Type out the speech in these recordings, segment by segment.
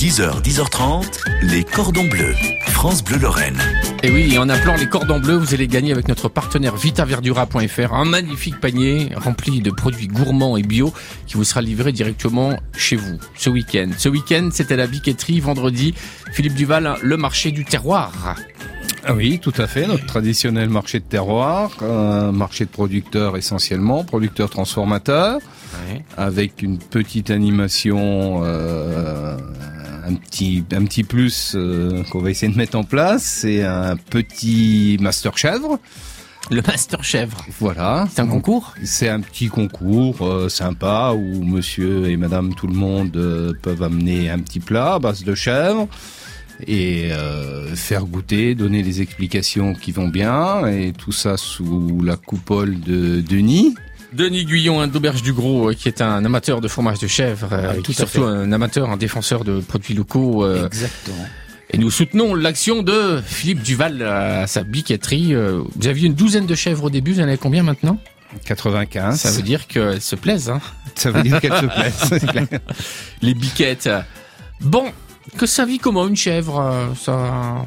10h, 10h30, les cordons bleus. France Bleu Lorraine. Et oui, en appelant les cordons bleus, vous allez gagner avec notre partenaire vitaverdura.fr un magnifique panier rempli de produits gourmands et bio qui vous sera livré directement chez vous ce week-end. Ce week-end, c'était la Biquetterie, vendredi. Philippe Duval, le marché du terroir. Ah oui, tout à fait, notre traditionnel marché de terroir, marché de producteurs essentiellement, producteurs transformateurs, ouais. Avec une petite animation, un petit plus qu'on va essayer de mettre en place, c'est un petit master chèvre. Le master chèvre. Voilà. C'est un concours ? C'est un petit concours sympa où monsieur et madame tout le monde peuvent amener un petit plat à base de chèvre. Et faire goûter, donner des explications qui vont bien, et tout ça sous la coupole de Denis Guyon d'Auberge du Gros, qui est un amateur de fromage de chèvre, qui est surtout un amateur, un défenseur de produits locaux. Exactement. Et nous soutenons l'action de Philippe Duval à sa biquetterie. Vous aviez une douzaine de chèvres au début, vous en avez combien maintenant ? 95. Ça veut dire qu'elles se plaisent, hein ? Ça veut dire qu'elles se plaisent, c'est clair. Les biquettes. Bon. Que ça vit comment une chèvre, ça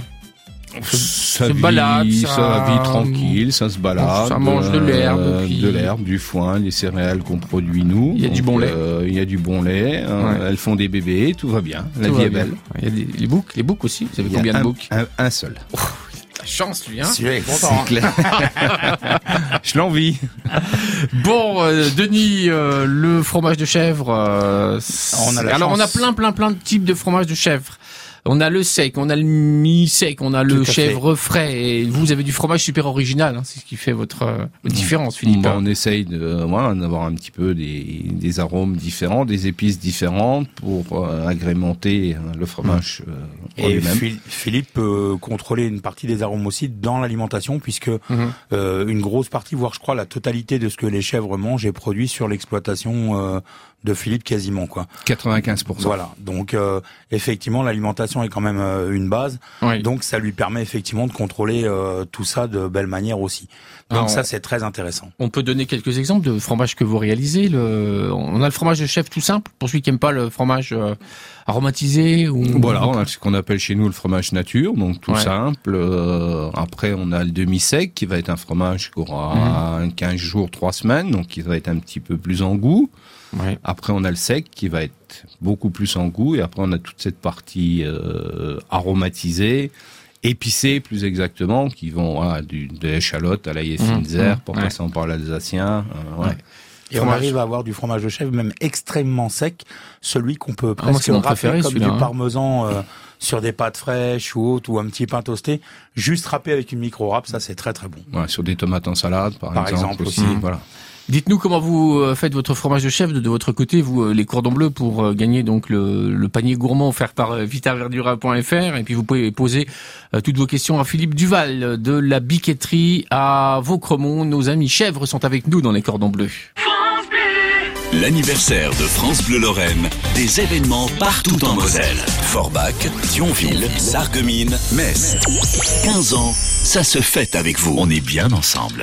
se balade, ça vit tranquille, ça se balade, ça mange de l'herbe, du foin, les céréales qu'on produit nous. Il y a du bon lait. Il y a du bon lait. Ouais. Elles font des bébés, tout va bien. La vie est belle. Il y a les boucs aussi. Vous avez combien de boucs ? Un seul. Oh, la chance, lui, hein ? Celui-là est content. C'est clair. Je l'envie. Bon, Denis, le fromage de chèvre. On a plein de types de fromage de chèvre. On a le sec, on a le mi-sec, on a le chèvre frais. Et vous avez du fromage super original, hein, c'est ce qui fait votre différence, Philippe. Bon, on essaye d'avoir un petit peu des arômes différents, des épices différentes pour agrémenter le fromage. Et Philippe peut contrôler une partie des arômes aussi dans l'alimentation, puisque une grosse partie, voire je crois la totalité de ce que les chèvres mangent est produit sur l'exploitation de Philippe quasiment, quoi. 95%. Voilà. Donc effectivement l'alimentation est quand même une base. Oui. Donc ça lui permet effectivement de contrôler tout ça de belle manière aussi. Donc ça c'est très intéressant. On peut donner quelques exemples de fromages que vous réalisez. On a le fromage de chèvre tout simple pour celui qui aime pas le fromage aromatisé ou voilà, on a ce qu'on appelle chez nous le fromage nature, donc tout simple. Après on a le demi-sec qui va être un fromage qui aura 15 jours, 3 semaines, donc qui va être un petit peu plus en goût. Ouais. Après, on a le sec qui va être beaucoup plus en goût. Et après, on a toute cette partie aromatisée, épicée plus exactement, qui vont de l'échalote à l'ail et fines herbes, pour passer par l'alsacien. Et on arrive à avoir du fromage de chèvre même extrêmement sec, celui qu'on peut presque râper comme du parmesan sur des pâtes fraîches ou autres, ou un petit pain toasté, juste râpé avec une micro-râpe, ça c'est très très bon. Ouais, sur des tomates en salade par exemple aussi. Voilà. Dites-nous comment vous faites votre fromage de chèvre de votre côté, vous, les cordons bleus, pour gagner donc le panier gourmand offert par vitaverdura.fr. Et puis vous pouvez poser toutes vos questions à Philippe Duval de la Biquetterie à Vaucremont. Nos amis chèvres sont avec nous dans les cordons bleus. L'anniversaire de France Bleu Lorraine, des événements partout en Moselle. Forbach, Thionville, Sarreguemines, Metz. 15 ans, ça se fête avec vous. On est bien ensemble.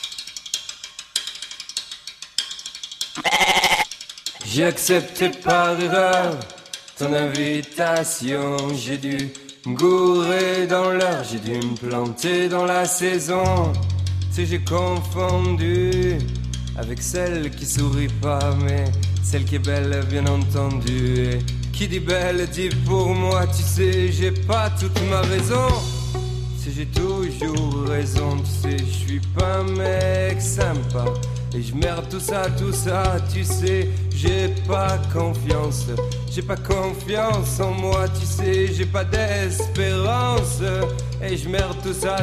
J'ai accepté par erreur ton invitation. J'ai dû me gourer dans l'heure, j'ai dû me planter dans la saison. Tu sais, j'ai confondu avec celle qui sourit pas, mais celle qui est belle, bien entendu. Et qui dit belle dit pour moi, tu sais, j'ai pas toute ma raison. Tu sais, j'ai toujours raison, tu sais, je suis pas un mec sympa. Et je merde tout ça, tu sais, j'ai pas confiance en moi, tu sais, j'ai pas d'espérance. Et je merde tout ça.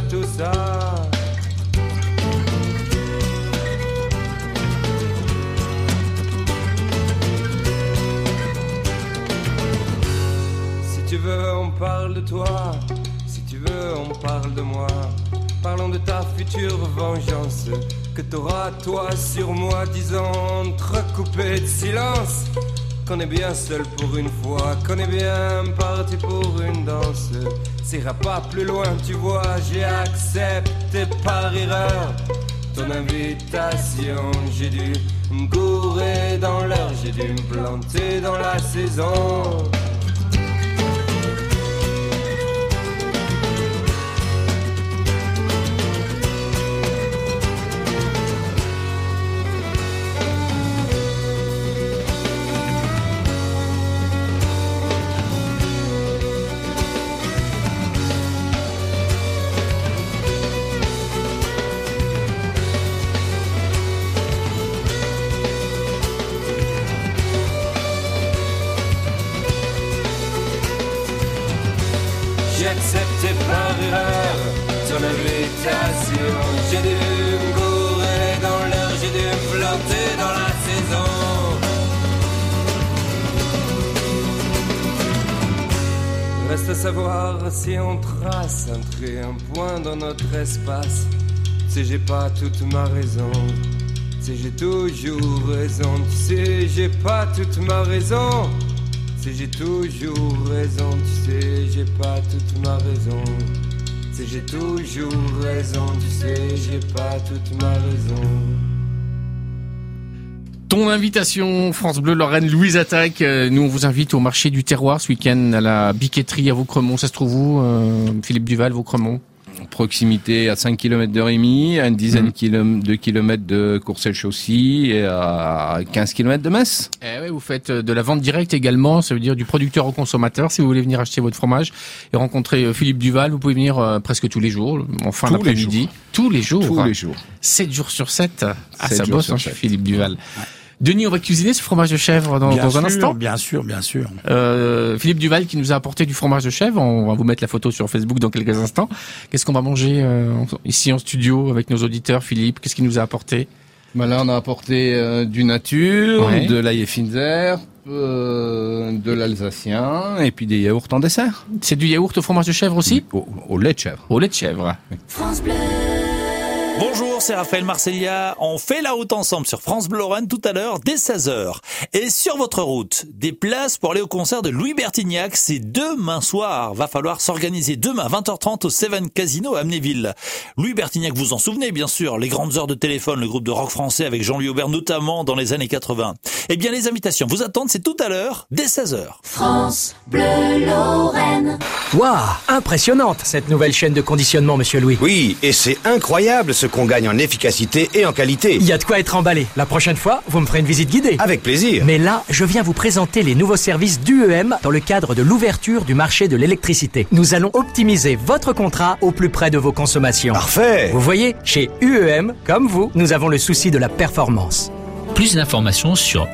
Si tu veux, on parle de toi, si tu veux, on parle de moi. Parlons de ta future vengeance que t'auras toi sur moi, disons entrecoupé de silence. Qu'on est bien seul pour une fois, qu'on est bien parti pour une danse. Ça ira pas plus loin, tu vois, j'ai accepté par erreur ton invitation. J'ai dû me gourer dans l'heure, j'ai dû me planter dans la saison. j'ai accepté par erreur ton invitation. J'ai dû me gourer dans l'heure, j'ai dû me planter dans la saison. Reste à savoir si on trace un trait, un point dans notre espace. Tu sais, j'ai pas toute ma raison. Tu sais, j'ai toujours raison. Tu sais, j'ai pas toute ma raison. Tu sais, j'ai toujours raison. Tu sais, j'ai pas toute ma raison. Tu sais, j'ai toujours raison. Tu sais, j'ai pas toute ma raison. Ton invitation, France Bleu Lorraine, Louise Attaque. Nous, on vous invite au marché du terroir ce week-end à la Biquetterie à Vaucremont. Ça se trouve où, Philippe Duval, Vaucremont? Proximité à 5 km de Rémy, à une dizaine de kilomètres de Courcelles-Chaussy et à 15 km de Metz. Eh ouais, vous faites de la vente directe également, ça veut dire du producteur au consommateur. Si vous voulez venir acheter votre fromage et rencontrer Philippe Duval, vous pouvez venir presque tous les jours, en fin d'après-midi. Tous les jours. Tous les jours. 7 jours sur 7. Ah, ça bosse, chez Philippe Duval. Ouais. Denis, on va cuisiner ce fromage de chèvre dans un instant. Bien sûr. Philippe Duval qui nous a apporté du fromage de chèvre. On va vous mettre la photo sur Facebook dans quelques instants. Qu'est-ce qu'on va manger ici en studio avec nos auditeurs, Philippe? Qu'est-ce qu'il nous a apporté? Là, on a apporté du nature, de l'ail et fines herbes, de l'alsacien et puis des yaourts en dessert. C'est du yaourt au fromage de chèvre aussi? Au lait de chèvre. Au lait de chèvre. France Bleu. Bonjour, c'est Raphaël Marcellia. On fait la route ensemble sur France Bleu Lorraine tout à l'heure dès 16h. Et sur votre route, des places pour aller au concert de Louis Bertignac, c'est demain soir. Va falloir s'organiser demain à 20h30 au Seven Casino à Amnéville. Louis Bertignac, vous en souvenez bien sûr, les grandes heures de téléphone, le groupe de rock français avec Jean-Louis Aubert notamment dans les années 80. Eh bien les invitations vous attendent, c'est tout à l'heure dès 16h. France Bleu Lorraine. Waouh, impressionnante cette nouvelle chaîne de conditionnement, monsieur Louis. Oui, et c'est incroyable ce qu'on gagne en efficacité et en qualité. Il y a de quoi être emballé. La prochaine fois, vous me ferez une visite guidée. Avec plaisir. Mais là, je viens vous présenter les nouveaux services d'UEM dans le cadre de l'ouverture du marché de l'électricité. Nous allons optimiser votre contrat au plus près de vos consommations. Parfait. Vous voyez, chez UEM, comme vous, nous avons le souci de la performance. Plus d'informations sur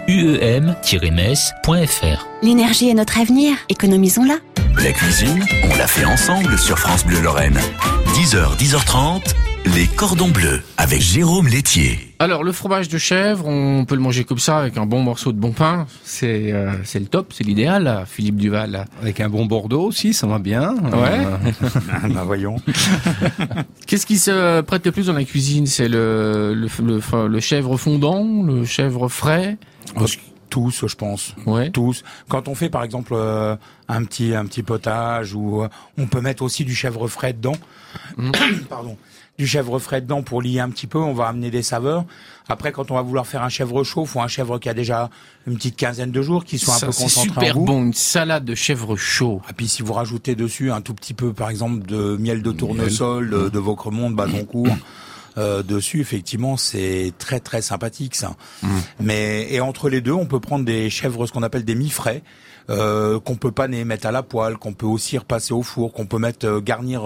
uem-metz.fr. L'énergie est notre avenir, économisons-la. La cuisine, on l'a fait ensemble sur France Bleu Lorraine. 10h, 10h30, les cordons bleus avec Jérôme Laitier. Alors, le fromage de chèvre, on peut le manger comme ça avec un bon morceau de bon pain. C'est le top, c'est l'idéal, Philippe Duval. Avec un bon Bordeaux aussi, ça va bien. Ouais. Voyons. Qu'est-ce qui se prête le plus dans la cuisine? C'est le chèvre fondant, le chèvre frais? Tous, je pense. Ouais. Tous. Quand on fait, par exemple, un petit potage, ou on peut mettre aussi du chèvre frais dedans. Pardon. Du chèvre frais dedans pour lier un petit peu, on va amener des saveurs. Après, quand on va vouloir faire un chèvre chaud, faut un chèvre qui a déjà une petite quinzaine de jours, qui soit un peu concentré en goût. C'est super bon, une salade de chèvre chaud. Et puis si vous rajoutez dessus un tout petit peu, par exemple, de miel de tournesol, de Vaucremont, de Badoncourt, dessus, effectivement, c'est très très sympathique ça. Et entre les deux, on peut prendre des chèvres, ce qu'on appelle des mi-frais, qu'on peut paner, mettre à la poêle, qu'on peut aussi repasser au four, qu'on peut mettre garnir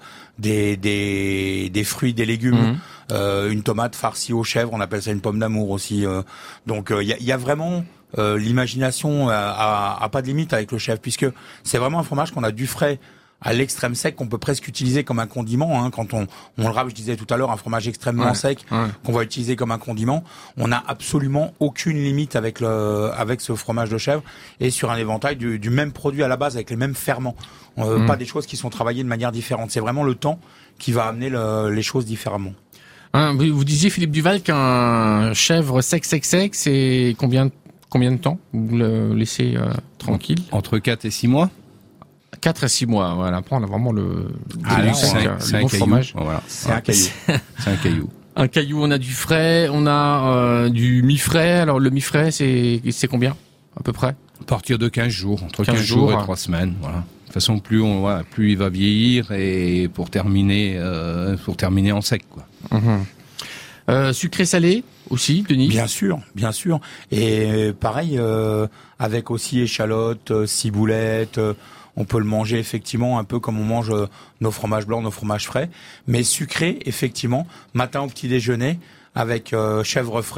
des fruits, des légumes, une tomate farcie aux chèvres, on appelle ça une pomme d'amour aussi. Donc il y a vraiment l'imagination à pas de limite avec le chèvre, puisque c'est vraiment un fromage qu'on a du frais à l'extrême sec, qu'on peut presque utiliser comme un condiment, quand on le râpe, je disais tout à l'heure, un fromage extrêmement sec qu'on va utiliser comme un condiment. On n'a absolument aucune limite avec ce fromage de chèvre, et sur un éventail du même produit à la base avec les mêmes ferments, pas des choses qui sont travaillées de manière différente. C'est vraiment le temps qui va amener les choses différemment. Vous disiez, Philippe Duval, qu'un chèvre sec, c'est combien de temps vous le laissez tranquille? Entre 4 et 6 mois. 4 à 6 mois, voilà. Après, on a vraiment le bon fromage. Voilà. C'est un caillou. C'est un caillou. Un caillou, on a du frais, on a du mi-frais. Alors, le mi-frais, c'est combien, à peu près? À partir de 15 jours. Entre 15 jours et 3 semaines, voilà. De toute façon, plus il va vieillir, et pour terminer en sec, quoi. Sucré salé aussi, Denis? Bien sûr. Et pareil, avec aussi échalotes, ciboulette, on peut le manger effectivement un peu comme on mange nos fromages blancs, nos fromages frais, mais sucré effectivement, matin au petit déjeuner avec chèvre frais,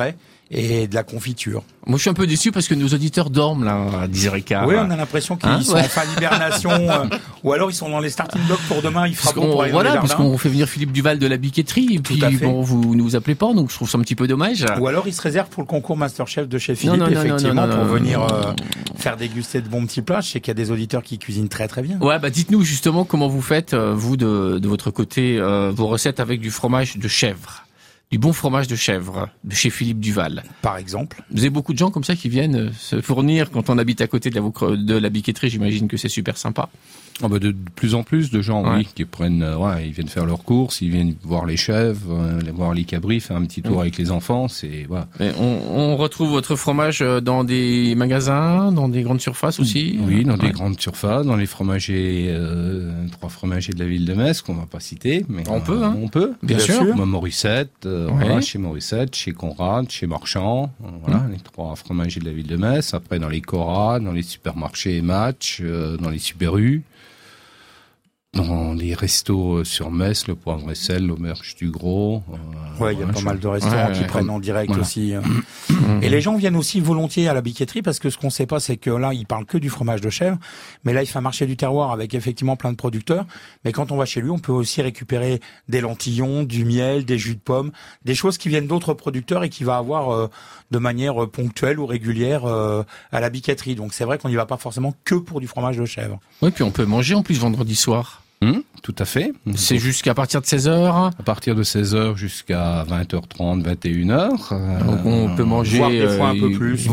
et de la confiture. Moi, je suis un peu déçu parce que nos auditeurs dorment là à 10h15. Oui, on a l'impression qu'ils sont en fin d'hibernation, ou alors ils sont dans les starting blocks pour demain. Il fera bon pour aller dans les jardins. Parce qu'on fait venir Philippe Duval de la Biquetterie, et puis bon, vous ne vous appelez pas, donc je trouve ça un petit peu dommage. Ou alors il se réserve pour le concours Masterchef de chez Philippe, effectivement, pour venir faire déguster de bons petits plats. Je sais qu'il y a des auditeurs qui cuisinent très très bien. Ouais, dites-nous justement comment vous faites, vous de votre côté, vos recettes avec du fromage de chèvre. Du bon fromage de chèvre de chez Philippe Duval. Par exemple. Vous avez beaucoup de gens comme ça qui viennent se fournir quand on habite à côté de la Biquetterie. J'imagine que c'est super sympa. De plus en plus de gens, oui, qui prennent, ils viennent faire leurs courses, ils viennent voir les chèvres, voir les cabris, faire un petit tour avec les enfants, c'est, voilà. Et on retrouve votre fromage dans des magasins, dans des grandes surfaces aussi? Oui, dans des grandes surfaces, dans les fromagers, 3 fromagers de la ville de Metz, qu'on va pas citer, mais. On peut, hein. On peut. Bien sûr. Morissette, chez Morissette, chez Conrad, chez Marchand, les 3 fromagers de la ville de Metz. Après, dans les Cora, dans les supermarchés Match, dans les Super U. Dans les restos sur Metz, le Poivre et Sel, l'Auberge du Gros. Il y a pas mal de restaurants qui prennent en direct aussi. Et les gens viennent aussi volontiers à la Biquetterie parce que ce qu'on sait pas, c'est que là, ils parlent que du fromage de chèvre. Mais là, il fait un marché du terroir avec effectivement plein de producteurs. Mais quand on va chez lui, on peut aussi récupérer des lentillons, du miel, des jus de pommes, des choses qui viennent d'autres producteurs et qui va avoir de manière ponctuelle ou régulière à la Biquetterie. Donc c'est vrai qu'on n'y va pas forcément que pour du fromage de chèvre. Oui, puis on peut manger en plus vendredi soir. Tout à fait. C'est jusqu'à partir de 16h. À partir de 16h jusqu'à 20h30, 21h. Donc on peut manger voire des fois un peu plus.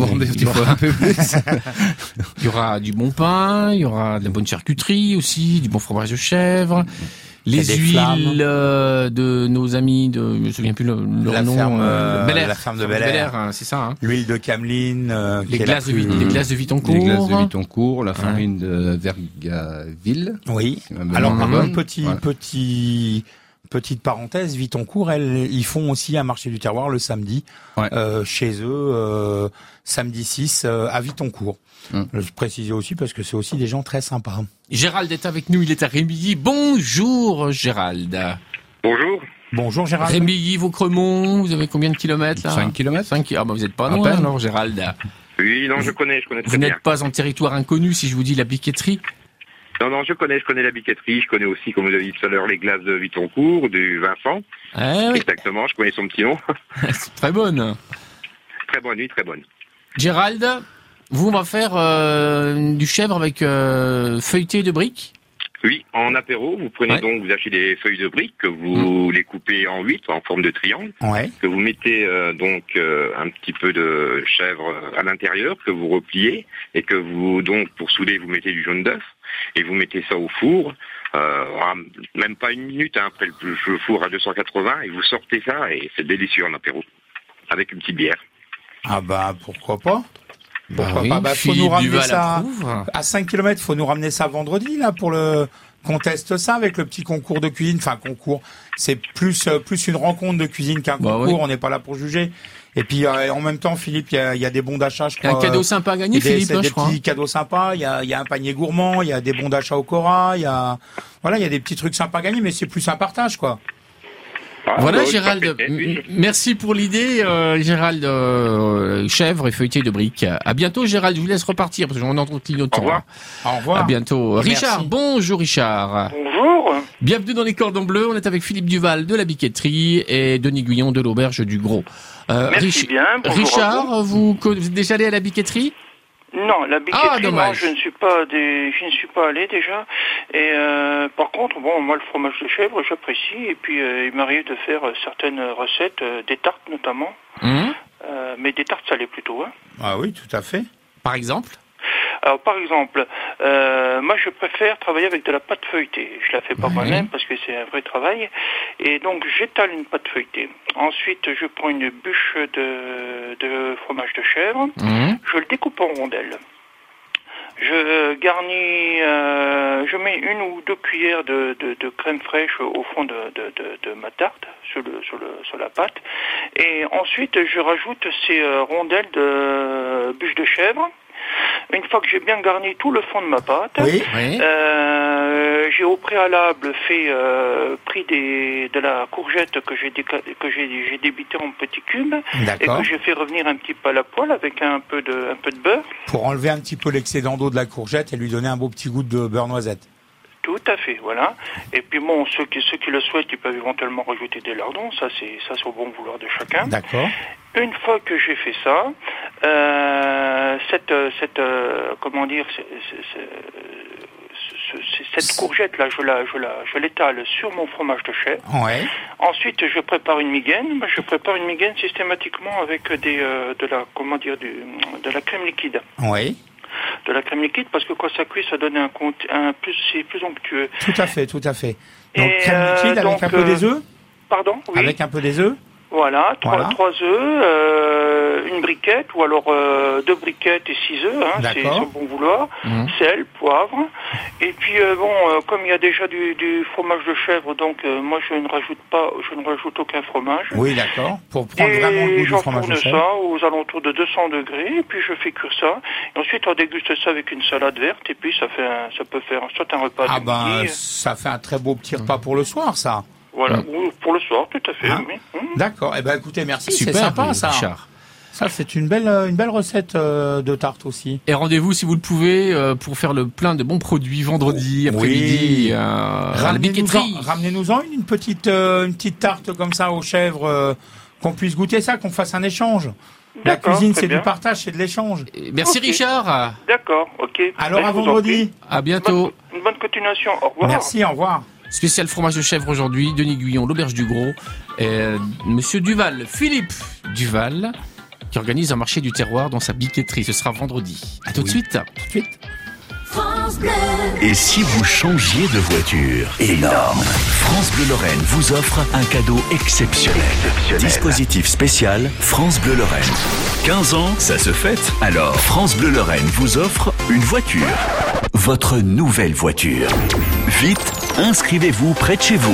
Il y aura du bon pain, il y aura de la bonne charcuterie aussi, du bon fromage de chèvre. Les huiles de nos amis de, je me souviens plus leur nom. La ferme de Bel Air, hein, c'est ça. Hein. L'huile de Cameline, les glaces de Vitoncourt. Les glaces de Vitoncourt, la farine de Vergaville. Oui. Alors par contre, petite parenthèse, Vitoncourt, ils font aussi un marché du terroir le samedi, chez eux, samedi 6 à Vitoncourt. Je précisais aussi parce que c'est aussi des gens très sympas. Gérald est avec nous, il est à Rémilly. Bonjour Gérald. Bonjour. Bonjour Gérald. Rémilly, Vaucremont, vous avez combien de kilomètres là? 5 kilomètres. 5 vous n'êtes pas loin alors Gérald. Oui, non, je connais très bien. Vous n'êtes pas en territoire inconnu si je vous dis la Biquetterie? Non, je connais la Biquetterie, je connais aussi, comme vous avez dit tout à l'heure, les glaces de Vitoncourt, du Vincent. Oui. Exactement, je connais son petit nom. C'est très bonne. Très bonne, oui, très bonne. Gérald, vous, on va faire du chèvre avec feuilleté de briques. Oui, en apéro, vous prenez donc, vous achetez des feuilles de briques, que vous les coupez en 8, en forme de triangle, que vous mettez donc un petit peu de chèvre à l'intérieur, que vous repliez, et que vous, donc, pour souder, vous mettez du jaune d'œuf, et vous mettez ça au four, même pas une minute après le four à 280, et vous sortez ça, et c'est délicieux en apéro, avec une petite bière. Ah pourquoi pas? Faut nous ramener ça à 5 km, faut nous ramener ça vendredi, là, pour qu'on teste ça avec le petit concours de cuisine. Enfin, concours. C'est plus une rencontre de cuisine qu'un concours. On n'est pas là pour juger. Et puis, en même temps, Philippe, il y a des bons d'achat, je crois. Il y a un cadeau sympa à gagner, Philippe, je crois. Des petits cadeaux sympas. Il y a un panier gourmand. Il y a des bons d'achat au Cora. Il y a des petits trucs sympas à gagner, mais c'est plus un partage, quoi. Voilà Gérald, merci pour l'idée Gérald, chèvre et feuilleté de briques. À bientôt Gérald, je vous laisse repartir parce qu'on entend notre temps. Au revoir. À bientôt. Richard, bonjour Richard. Bonjour. Bienvenue dans les Cordons Bleus, on est avec Philippe Duval de la Biquetterie et Denis Guyon de l'Auberge du Gros. Merci bien. Richard, vous êtes déjà allé à la Biquetterie? Non, la Biquetterie, non, je ne suis pas allé déjà. Et par contre, moi le fromage de chèvre, j'apprécie. Et puis il m'arrive de faire certaines recettes, des tartes notamment. Mais des tartes salées plutôt. Hein. Ah oui, tout à fait. Par exemple? Alors, par exemple, moi je préfère travailler avec de la pâte feuilletée. Je la fais pas moi-même parce que c'est un vrai travail. Et donc j'étale une pâte feuilletée. Ensuite, je prends une bûche de fromage de chèvre. Je le découpe en rondelles. Je garnis, je mets 1 ou 2 cuillères de crème fraîche au fond de ma tarte sur la pâte. Et ensuite, je rajoute ces rondelles de bûche de chèvre. Une fois que j'ai bien garni tout le fond de ma pâte, j'ai au préalable pris de la courgette que j'ai débité en petits cubes et que j'ai fait revenir un petit peu à la poêle avec un peu de beurre. Pour enlever un petit peu l'excédent d'eau de la courgette et lui donner un beau petit goût de beurre noisette. Tout à fait, voilà. Et puis bon, ceux qui le souhaitent, ils peuvent éventuellement rajouter des lardons. Ça c'est au bon vouloir de chacun. D'accord. Une fois que j'ai fait ça, cette courgette là, je l'étale sur mon fromage de chèvre. Ouais. Ensuite, je prépare une migaine. Je prépare une migaine systématiquement avec de la crème liquide. Oui. De la crème liquide parce que quand ça cuit, ça donne c'est plus onctueux. Tout à fait. Donc crème liquide avec un peu des œufs. Pardon. Oui. Avec un peu des œufs. Voilà, 3 œufs, une briquette, ou alors 2 briquettes et 6 œufs, c'est au bon vouloir, sel, poivre, et puis comme il y a déjà du fromage de chèvre, donc moi je ne rajoute aucun fromage. Oui, d'accord, pour prendre vraiment le goût du fromage de chèvre. Et j'enfourne ça aux alentours de 200 degrés, et puis je fais cuire ça, et ensuite on déguste ça avec une salade verte, et puis ça peut faire soit un repas de midi. Ça fait un très beau petit repas pour le soir, ça. Voilà, pour le soir, tout à fait. D'accord. Eh ben, écoutez, merci. Super, c'est sympa, ça. Richard. Ça, c'est une belle recette de tarte aussi. Et rendez-vous, si vous le pouvez, pour faire le plein de bons produits vendredi après-midi à la Biquetterie. Ramenez-nous-en une petite tarte comme ça aux chèvres, qu'on puisse goûter ça, qu'on fasse un échange. La cuisine, c'est du partage, c'est de l'échange. Merci Richard. D'accord, ok. Alors à vendredi. À bientôt. Une bonne continuation. Au revoir. Merci, au revoir. Spécial fromage de chèvre aujourd'hui, Denis Guyon, l'auberge du Gros, et Monsieur Duval, Philippe Duval, qui organise un marché du terroir dans sa biquetterie. Ce sera vendredi. À tout de suite. France Bleu. Et si vous changiez de voiture? Énorme. France Bleu Lorraine vous offre un cadeau exceptionnel. Dispositif spécial France Bleu Lorraine. 15 ans, ça se fête. Alors, France Bleu Lorraine vous offre une voiture. Votre nouvelle voiture. Vite, inscrivez-vous près de chez vous.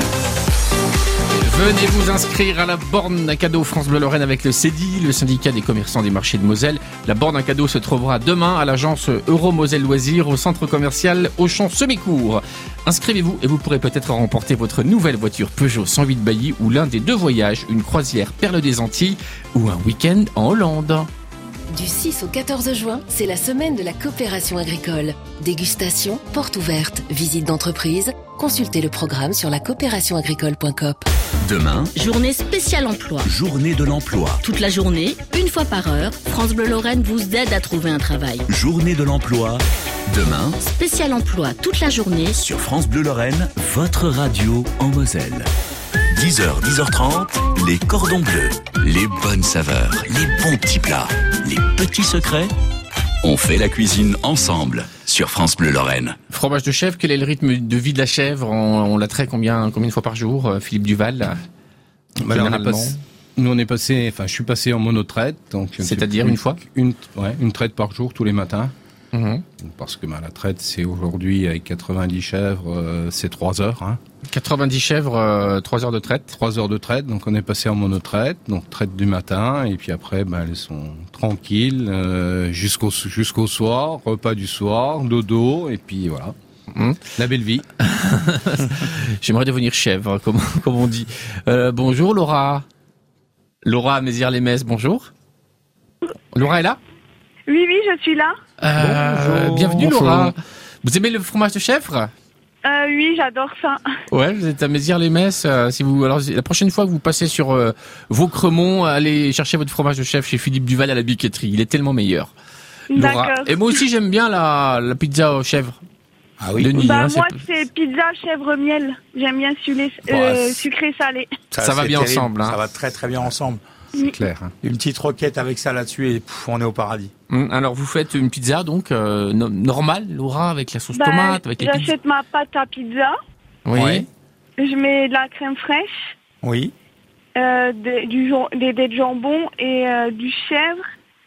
Venez vous inscrire à la borne à cadeau France Bleu Lorraine avec le CEDI, le syndicat des commerçants des marchés de Moselle. La borne à cadeau se trouvera demain à l'agence Euro-Moselle Loisirs au centre commercial Auchan Semicourt. Inscrivez-vous et vous pourrez peut-être remporter votre nouvelle voiture Peugeot 108 Bailly ou l'un des 2 voyages, une croisière Perle des Antilles ou un week-end en Hollande. Du 6 au 14 juin, c'est la semaine de la coopération agricole. Dégustation, porte ouverte, visite d'entreprise. Consultez le programme sur lacoopérationagricole.coop. Demain, journée spéciale emploi. Journée de l'emploi. Toute la journée, une fois par heure, France Bleu Lorraine vous aide à trouver un travail. Journée de l'emploi. Demain, spécial emploi toute la journée. Sur France Bleu Lorraine, votre radio en Moselle. 10h, 10h30, les cordons bleus. Les bonnes saveurs, les bons petits plats, les petits secrets. On fait la cuisine ensemble sur France Bleu Lorraine. Fromage de chèvre, quel est le rythme de vie de la chèvre? On la traite combien de fois par jour, Philippe Duval? Nous on est passé, je suis passé en monotraite, donc c'est-à-dire une fois une traite par jour tous les matins. Parce que la traite, c'est aujourd'hui avec 90 chèvres, c'est 3 heures. 90 chèvres, 3 heures de traite. 3 heures de traite, donc on est passé en monotraite, donc traite du matin, et puis après, elles sont tranquilles jusqu'au soir, repas du soir, dodo, et puis voilà. La belle vie. J'aimerais devenir chèvre, comme on dit. Bonjour Laura. Laura à Mézières-les-Messes, bonjour. Laura est là? Oui, je suis là. Bienvenue bonjour. Laura. Vous aimez le fromage de chèvre? Oui, j'adore ça. Ouais, vous êtes à Mézières-les-Messes. Alors la prochaine fois que vous passez sur Vaucremont, allez chercher votre fromage de chèvre chez Philippe Duval à la Biquetterie. Il est tellement meilleur. Laura. D'accord. Et moi aussi j'aime bien la pizza aux chèvres. Ah oui. Denis, moi c'est pizza chèvre miel. J'aime bien sucré salé. Ça va bien terrible. ensemble. Ça va très très bien ensemble. C'est clair. Une petite roquette avec ça là-dessus et on est au paradis. Alors vous faites une pizza donc normale, Laura, avec la sauce tomate, avec les pizzas. J'achète ma pâte à pizza. Oui. Je mets de la crème fraîche. Oui. Des jambons et du chèvre.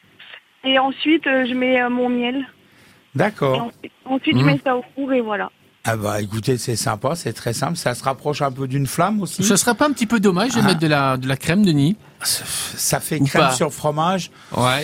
Et ensuite je mets mon miel. D'accord. Et ensuite je mets ça au four et voilà. Ah bah écoutez, c'est sympa, c'est très simple. Ça se rapproche un peu d'une flamme aussi. Ce serait pas un petit peu dommage de mettre de la crème, Denis? Ça fait crème sur fromage. Ouais.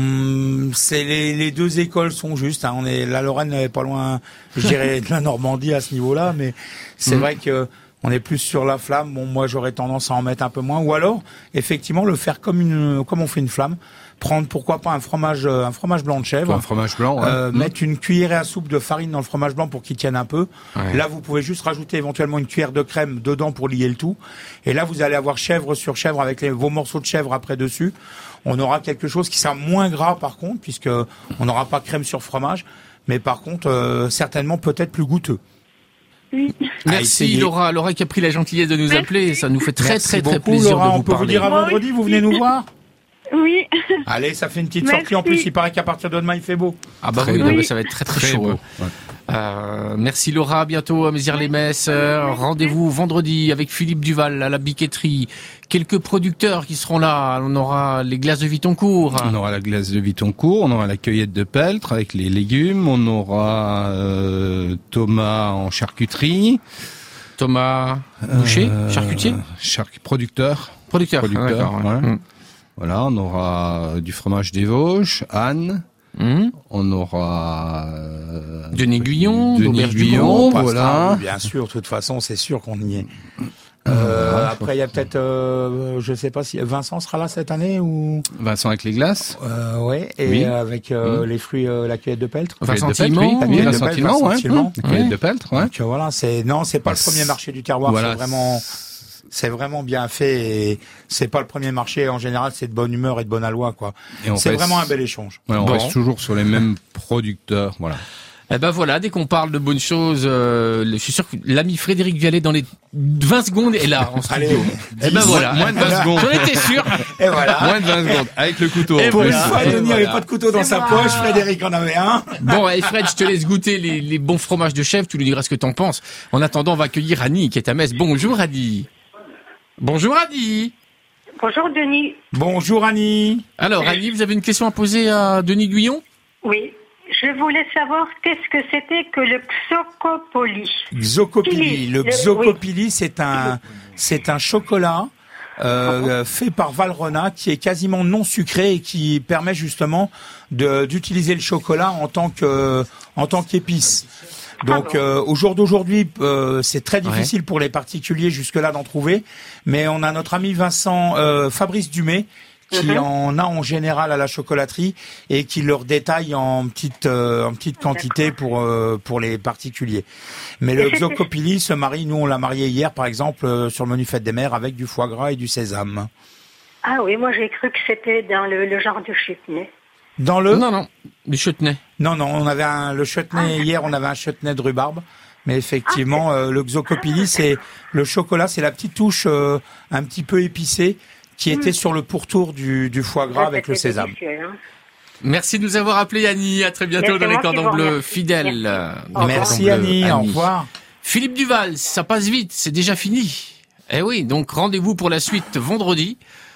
C'est les deux écoles sont justes. Hein. La Lorraine n'est pas loin, je dirais, de la Normandie à ce niveau-là, mais c'est vrai que on est plus sur la flamme. Bon, moi j'aurais tendance à en mettre un peu moins, ou alors effectivement le faire comme on fait une flamme. Prendre pourquoi pas un fromage blanc de chèvre. Un fromage blanc. Ouais. Mettre une cuillerée à soupe de farine dans le fromage blanc pour qu'il tienne un peu. Ouais. Là, vous pouvez juste rajouter éventuellement une cuillère de crème dedans pour lier le tout. Et là, vous allez avoir chèvre sur chèvre avec vos morceaux de chèvre après dessus. On aura quelque chose qui sera moins gras par contre, puisque on n'aura pas crème sur fromage, mais par contre certainement peut-être plus goûteux. Oui. Merci Laura qui a pris la gentillesse de nous appeler. Ça nous fait très plaisir Laura, de vous on peut parler. vous dire à vendredi, vous venez nous voir? Oui. Allez, ça fait une petite sortie. En plus, il paraît qu'à partir de demain, il fait beau. Ah bah oui, ça va être très chaud. Ouais. Merci Laura, à bientôt à Mézières-les-Messes. Rendez-vous vendredi avec Philippe Duval à la Biquetterie. Quelques producteurs qui seront là. On aura les glaces de Vitoncourt. On aura la glace de Vitoncourt, on aura la cueillette de Peltre avec les légumes, on aura Thomas en charcuterie. Thomas Boucher, charcutier, producteur. Producteur. Ouais. Voilà, on aura du fromage des Vosges, Anne. On aura Denis Guyon, voilà. Bien sûr, de toute façon, c'est sûr qu'on y est. Après, il y a peut-être, je sais pas si Vincent sera là cette année ou. Vincent avec les glaces. Ouais. Et avec les fruits, la cueillette de Peltre. Vincent Tillman, Vincent Tillman, la cueillette de Peltre, ouais. Donc voilà, c'est pas le premier marché du terroir, voilà. C'est vraiment bien fait et c'est pas le premier marché. En général, c'est de bonne humeur et de bonne aloi, quoi. C'est vraiment un bel échange. Ouais, on reste toujours sur les mêmes producteurs, voilà. Eh ben voilà, dès qu'on parle de bonnes choses, je suis sûr que l'ami Frédéric Vialet dans les 20 secondes est là en studio. Eh ben voilà, moins de 20 secondes. J'en étais sûr. Et voilà. Moins de 20 secondes avec le couteau. Et pour une fois, Denis avait pas de couteau dans sa poche, Frédéric en avait un. Bon, et Fred, je te laisse goûter les bons fromages de chèvre, tu lui diras ce que t'en penses. En attendant, on va accueillir Annie qui est à Metz. Bonjour Annie. Bonjour Annie. Bonjour Denis. Bonjour Annie. Alors Annie, vous avez une question à poser à Denis Guyon? Oui. Je voulais savoir qu'est-ce que c'était que le Xocopili. Le Xocopili, c'est un chocolat fait par Valrhona qui est quasiment non sucré et qui permet justement d'utiliser le chocolat en tant qu'épice. Donc au jour d'aujourd'hui, c'est très difficile pour les particuliers jusque-là d'en trouver, mais on a notre ami Fabrice Dumay qui en a en général à la chocolaterie et qui leur détaille en petite quantité pour les particuliers. Mais le Xocopili se marie, nous on l'a marié hier par exemple sur le menu Fête des Mères avec du foie gras et du sésame. Ah oui, moi j'ai cru que c'était dans le genre de chutney. Dans le Non, du chutney. Non, on avait le chutney hier, on avait un chutney de rhubarbe. Mais effectivement, le Xocopili, c'est le chocolat, c'est la petite touche un petit peu épicée qui était sur le pourtour du foie gras avec le sésame. Merci de nous avoir appelé Annie. À très bientôt dans les cordons bleus fidèles. Merci Annie, au revoir. Philippe Duval, ça passe vite, c'est déjà fini. Eh oui, donc rendez-vous pour la suite vendredi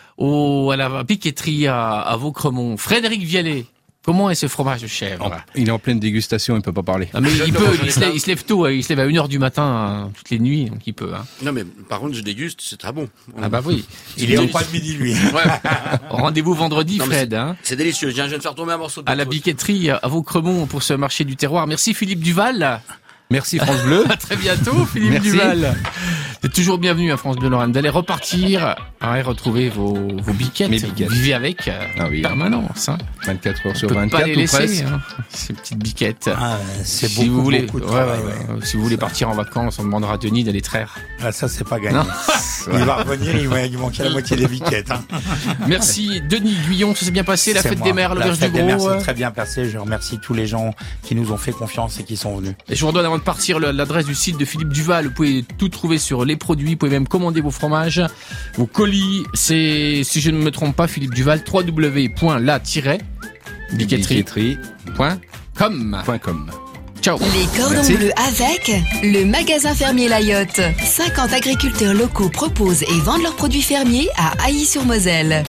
à la Biquetterie à Vaucremont. Frédéric Vialet. Comment est ce fromage de chèvre? Il est en pleine dégustation, il peut pas parler. Ah, mais il se lève tôt, il se lève à 1h du matin toutes les nuits, donc il peut. Hein. Non mais par contre je déguste, c'est très bon. Ah bah oui. Il est au pas de midi lui. Ouais. Rendez-vous vendredi Fred. C'est délicieux, je viens de faire tomber un morceau de à la Biquetterie à Vaucremont pour ce marché du terroir. Merci Philippe Duval. Merci France Bleu. À très bientôt Philippe Duval. C'est toujours bienvenu à France Bleu Lorraine. D'aller repartir et retrouver vos biquettes. Mes biquettes. Vous vivez avec permanence. Hein. 24 heures sur on 24 pas les laisser, ou presque. Hein, ces petites biquettes. C'est si beaucoup, vous voulez, beaucoup de travail. Si vous voulez partir en vacances, on demandera à Denis d'aller traire. Ah, ça c'est pas gagné. Il va revenir, il va lui manquer la moitié des biquettes. Hein. Merci Denis Guyon, ça s'est bien passé. La fête des mères, l'auberge du Gros. C'est très bien passé. Je remercie tous les gens qui nous ont fait confiance et qui sont venus. Et je vous redonne avant de partir l'adresse du site de Philippe Duval. Vous pouvez tout trouver sur les produits. Vous pouvez même commander vos fromages, vos colis. C'est, si je ne me trompe pas, Philippe Duval, www.la-biquetterie.com. Ciao. Les cordons bleus avec le magasin fermier Layotte. 50 agriculteurs locaux proposent et vendent leurs produits fermiers à Ailly-sur-Moselle.